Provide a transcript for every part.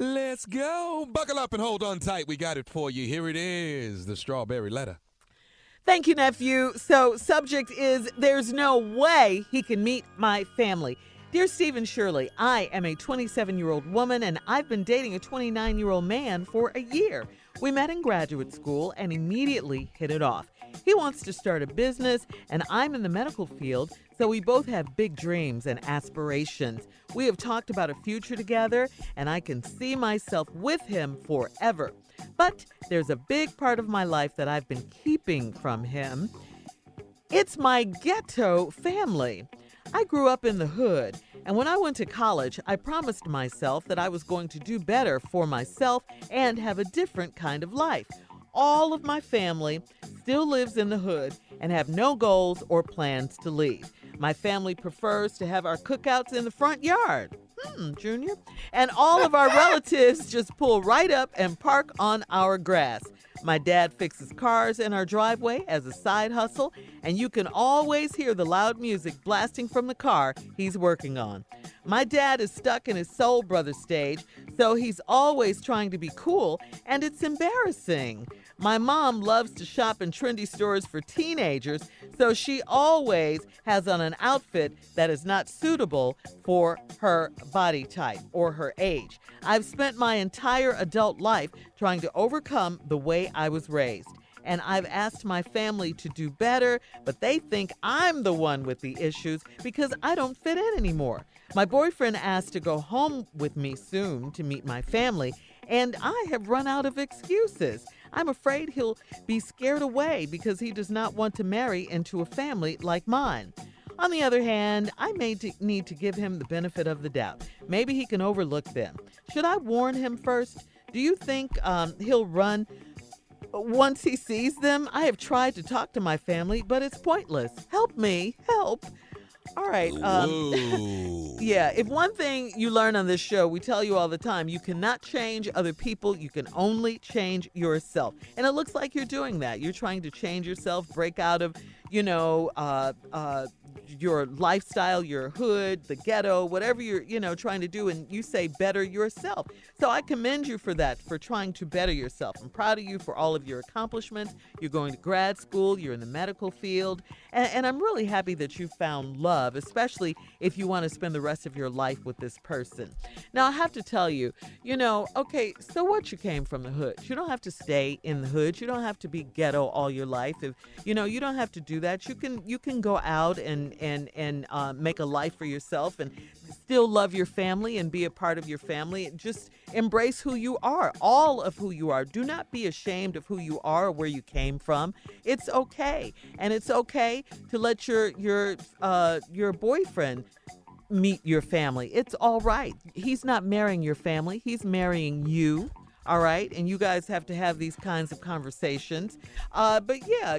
Let's go. Buckle up and hold on tight. We got it for you. Here it is, the Strawberry Letter. Thank you, nephew. So, subject is there's no way he can meet my family. Dear Stephen Shirley, I am a 27-year-old woman and I've been dating a 29-year-old man for a year. We met in graduate school and immediately hit it off. He wants to start a business and I'm in the medical field, so we both have big dreams and aspirations. We have talked about a future together and I can see myself with him forever. But there's a big part of my life that I've been keeping from him. It's my ghetto family. I grew up in the hood, and when I went to college, I promised myself that I was going to do better for myself and have a different kind of life. All of my family still lives in the hood and have no goals or plans to leave. My family prefers to have our cookouts in the front yard. Junior. And all of our relatives just pull right up and park on our grass. My dad fixes cars in our driveway as a side hustle, and you can always hear the loud music blasting from the car he's working on. My dad is stuck in his Soul Brother stage, so he's always trying to be cool, and it's embarrassing. My mom loves to shop in trendy stores for teenagers, so she always has on an outfit that is not suitable for her body type or her age. I've spent my entire adult life trying to overcome the way I was raised. And I've asked my family to do better, but they think I'm the one with the issues because I don't fit in anymore. My boyfriend asked to go home with me soon to meet my family, and I have run out of excuses. I'm afraid he'll be scared away because he does not want to marry into a family like mine. On the other hand, I may need to give him the benefit of the doubt. Maybe he can overlook them. Should I warn him first? Do you think he'll run once he sees them? I have tried to talk to my family, but it's pointless. Help me. Help. All right. Yeah, if one thing you learn on this show, we tell you all the time, you cannot change other people. You can only change yourself. And it looks like you're doing that. You're trying to change yourself, break out of, your lifestyle, your hood, the ghetto, whatever you're, trying to do. And you say better yourself. So I commend you for that, for trying to better yourself. I'm proud of you for all of your accomplishments. You're going to grad school. You're in the medical field. And I'm really happy that you found love, especially if you want to spend the rest of your life with this person. Now, I have to tell you, okay, so what, you came from the hood. You don't have to stay in the hood. You don't have to be ghetto all your life. If you don't have to do that. You can go out and make a life for yourself and still love your family and be a part of your family. Just embrace who you are, all of who you are. Do not be ashamed of who you are or where you came from. It's okay. And it's okay to let your boyfriend meet your family. It's all right. He's not marrying your family. He's marrying you. All right. And you guys have to have these kinds of conversations. But yeah,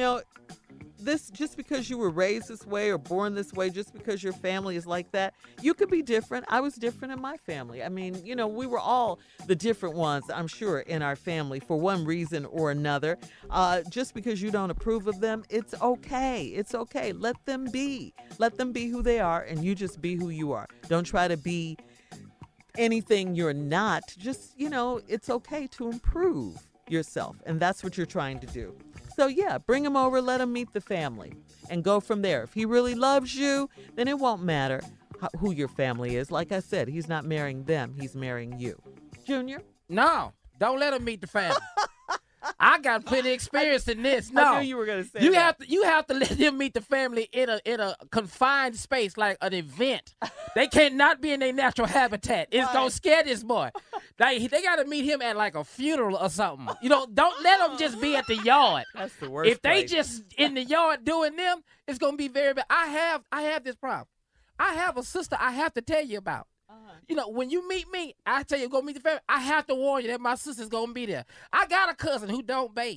this, just because you were raised this way or born this way, just because your family is like that, you could be different. I was different in my family. I mean, we were all the different ones, I'm sure, in our family for one reason or another. Just because you don't approve of them, it's okay. It's okay. Let them be. Let them be who they are, and you just be who you are. Don't try to be anything you're not. Just, it's okay to improve yourself, and that's what you're trying to do. So yeah, bring him over, let him meet the family, and go from there. If he really loves you, then it won't matter who your family is. Like I said, he's not marrying them, he's marrying you. Junior? No, don't let him meet the family. I got plenty of experience in this. No, I knew you were going to say that. You have to let him meet the family in a confined space, like an event. They cannot be in their natural habitat. It's gonna scare this boy. They got to meet him at like a funeral or something. Don't let them just be at the yard. That's the worst. If they just in the yard doing them, it's gonna be very bad. I have this problem. I have a sister I have to tell you about. When you meet me, I tell you go meet the family. I have to warn you that my sister's gonna be there. I got a cousin who don't bathe.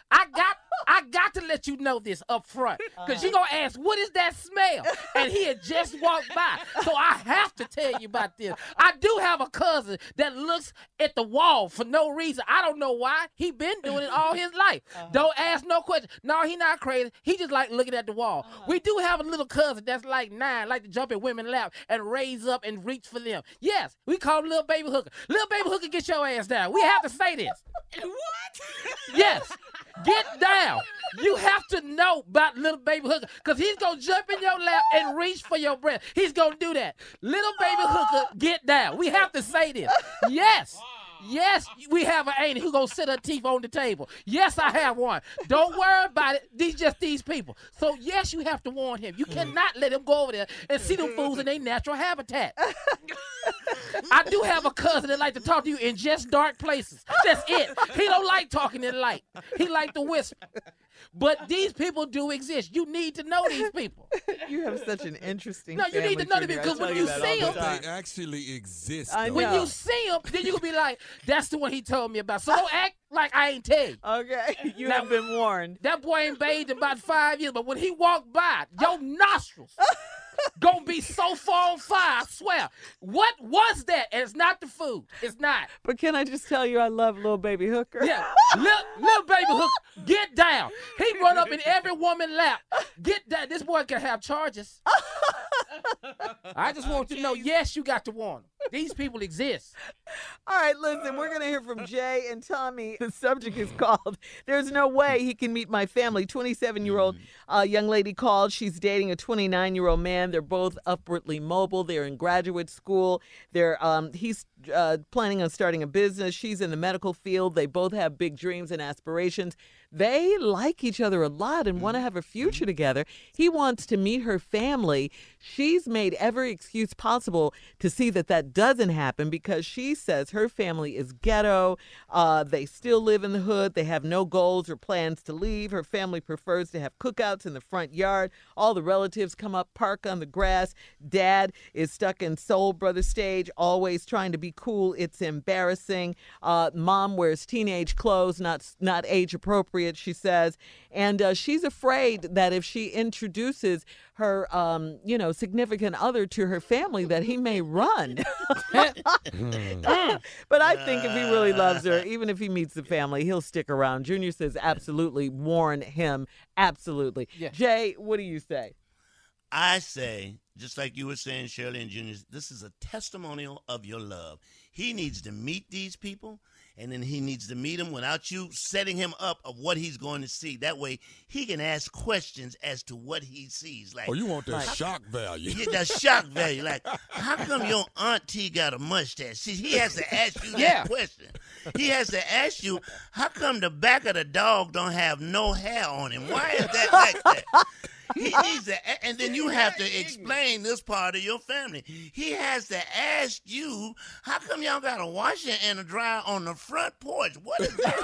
I got to let you know this up front, because you're going to ask, what is that smell? And he had just walked by. So I have to tell you about this. I do have a cousin that looks at the wall for no reason. I don't know why. He been doing it all his life. Don't ask no question. No, he not crazy. He just like looking at the wall. We do have a little cousin that's like 9, like to jump in women's lap and raise up and reach for them. Yes, we call him Little Baby Hooker. Little Baby Hooker, get your ass down. We have to say this. What? Yes. Get down. You have to know about Little Baby Hooker, because he's going to jump in your lap and reach for your breast. He's going to do that. Little Baby Hooker, get down. We have to say this. Yes. Yes, we have an auntie who gonna sit her teeth on the table. Yes, I have one. Don't worry about it. These people. So yes, you have to warn him. You cannot let him go over there and see them fools in their natural habitat. I do have a cousin that like to talk to you in just dark places. That's it. He don't like talking in light. He like to whisper. But these people do exist. You need to know these people. You have such an interesting. No, you need to know them, because when you see them, they actually exist. I know. when you see them, then you can be like, that's the one he told me about. So don't act like I ain't tell you. Okay, you Now- have been warned. That boy ain't bathed in about 5 years, but when he walked by, your nostrils gonna be so far on fire, I swear. What was that? And it's not the food. It's not. But can I just tell you, I love Little Baby Hooker. Yeah. Little Baby Hook, get down. He run up in every woman's lap. Get down. This boy can have charges. I just want you to know, yes, you got to warn them. These people exist. All right, listen, we're going to hear from Jay and Tommy. The subject is called, There's No Way He Can Meet My Family. 27-year-old young lady called. She's dating a 29-year-old man. They're both upwardly mobile. They're in graduate school. He's planning on starting a business. She's in the medical field. They both have big dreams and aspirations. They like each other a lot and want to have a future together. He wants to meet her family. She's made every excuse possible to see that doesn't happen, because she says her family is ghetto. They still live in the hood. They have no goals or plans to leave. Her family prefers to have cookouts in the front yard. All the relatives come up, park on the grass. Dad is stuck in Soul Brother stage, always trying to be cool. It's embarrassing. Mom wears teenage clothes, not age appropriate, she says. And she's afraid that if she introduces her, significant other to her family, that he may run. But I think if he really loves her, even if he meets the family, he'll stick around. Junior says absolutely warn him. Absolutely. Yeah. Jay, what do you say? I say, just like you were saying, Shirley and Junior, this is a testimonial of your love. He needs to meet these people, and then he needs to meet them without you setting him up of what he's going to see. That way, he can ask questions as to what he sees. Like, Oh, you want that shock value. yeah, that shock value. Like, how come your auntie got a mustache? See, he has to ask you Yeah. that question. He has to ask you, how come the back of the dog don't have no hair on him? Why is that like that? He needs to, and then you have to explain this part of your family. He has to ask you, how come y'all got a washer and a dryer on the front porch? What is that?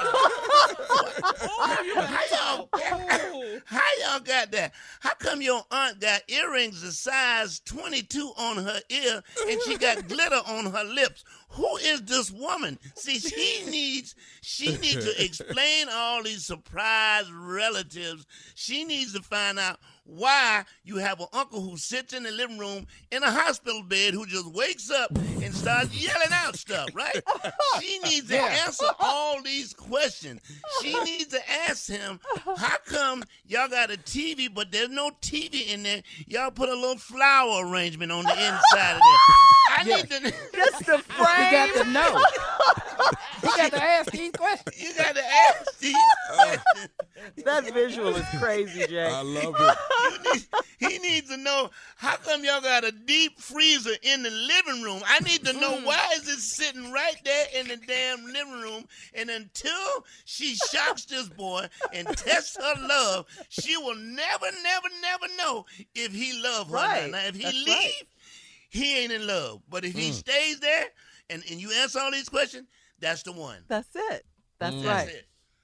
How y'all got that? How come your aunt got earrings the size 22 on her ear and she got glitter on her lips? Who is this woman? See, she needs to explain all these surprise relatives. She needs to find out why you have an uncle who sits in the living room in a hospital bed who just wakes up and starts yelling out stuff, right? She needs to answer all these questions. She needs to ask him, how come y'all got a TV, but there's no TV in there? Y'all put a little flower arrangement on the inside of there. I need to... Just the frame. You got to know. You got to ask these questions. You got to ask these questions. That visual is crazy, Jay. I love it. He needs to know, how come y'all got a deep freezer in the living room? I need to know, why is it sitting right there in the damn living room? And until she shocks this boy and tests her love, she will never, never, never know if he love her or Right. not. Now, if he That's leave, right. he ain't in love. But if he stays there and you answer all these questions, that's the one. That's it. That's That's right. it.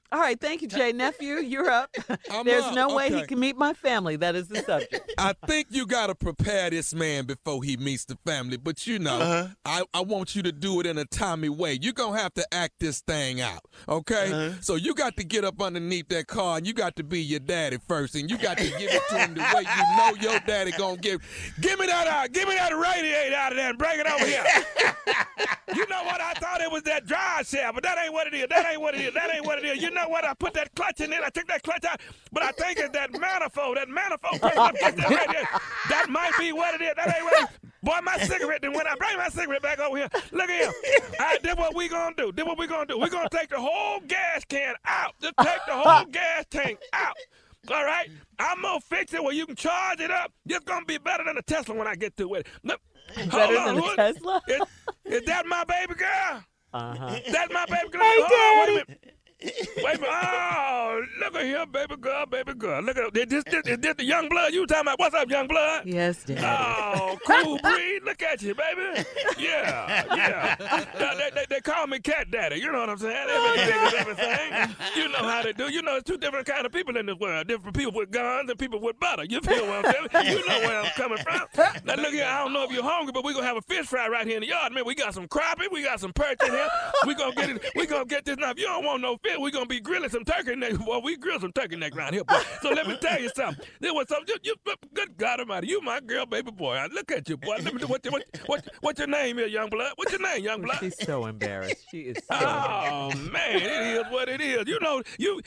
All right, thank you, Jay. Nephew, you're up. I'm There's up. no way he Okay. can meet my family. That is the subject. I think you got to prepare this man before he meets the family. But, I want you to do it in a timely way. You're going to have to act this thing out, okay? So you got to get up underneath that car, and you got to be your daddy first, and you got to give it to him the way you know your daddy going to give. Give me that radiator out of there and bring it over here. You know what? I thought it was that drive shaft, but that ain't what it is. That ain't what it is. That ain't what it is. You know what? I put that clutch in it. I took that clutch out, but I think it's that manifold. That manifold. That might be what it is. That ain't what it is. Boy, my cigarette, then when I bring my cigarette back over here, look at him. All right, this what we gonna do. We're gonna take the whole gas can out. Just take the whole gas tank out. All right? I'm gonna fix it where you can charge it up. It's gonna be better than a Tesla when I get through with it. Look, Better than a Tesla? Is that my baby girl? Uh-huh. That's my baby girl. Hey, Oh, Daddy. wait a minute. Wait a minute. Oh, look at here, baby girl. Look at this the young blood you talking about. What's up, young blood? Yes, Daddy. Oh, cool breed. Look at you, baby. Yeah. They call me Cat Daddy. You know what I'm saying? Everything is everything. You know how they do. You know, it's two different kind of people in this world. Different people with guns and people with butter. You feel what I'm saying? You know where I'm coming from. Now, look here. I don't know if you're hungry, but we're going to have a fish fry right here in the yard. Man, we got some crappie. We got some perch in here. We're going to get this. Now, if you don't want no fish, we're going to be grilling some turkey neck. Well, we grill some turkey neck around here, boy. So let me tell you something. There was some, good God Almighty, you my girl, baby boy. Look at you, boy. Let me what's your name here, young blood? What's your name, young blood? She's so embarrassed. She is so Oh man, it is what it is. You know, you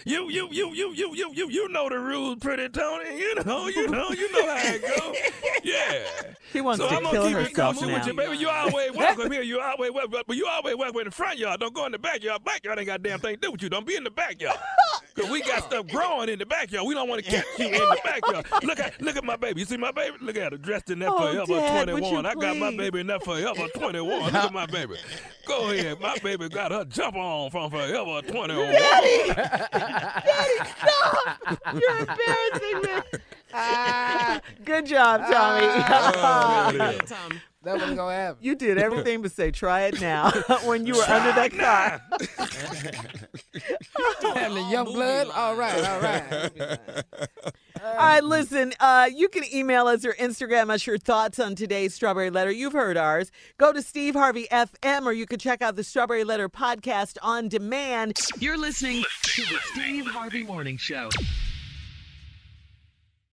know the rules, pretty Tony. You know how it goes. Yeah. She wants So to I'm kill gonna keep it herself coming with now. you, baby. You always welcome here. You always welcome, but you always welcome in the front yard. Don't go in the backyard. Backyard ain't got a damn thing to do with you. Don't be in the backyard. Cause we got stuff growing in the backyard. We don't want to catch you in the backyard. Look at my baby. You see my baby? Look at her dressed in that Forever Dad, would 21. you I got my please? baby in that Forever 21. Look at my baby. Go ahead. My baby got her jump on from Forever 21. Daddy, stop! You're embarrassing me. Good job, Tommy. That wasn't gonna happen. You did everything but say, try it now, when you were under that car. And the young blood. All right. All right, listen, you can email us or Instagram us your thoughts on today's Strawberry Letter. You've heard ours. Go to Steve Harvey FM, or you can check out the Strawberry Letter podcast on demand. You're listening to the Steve Harvey Morning Show.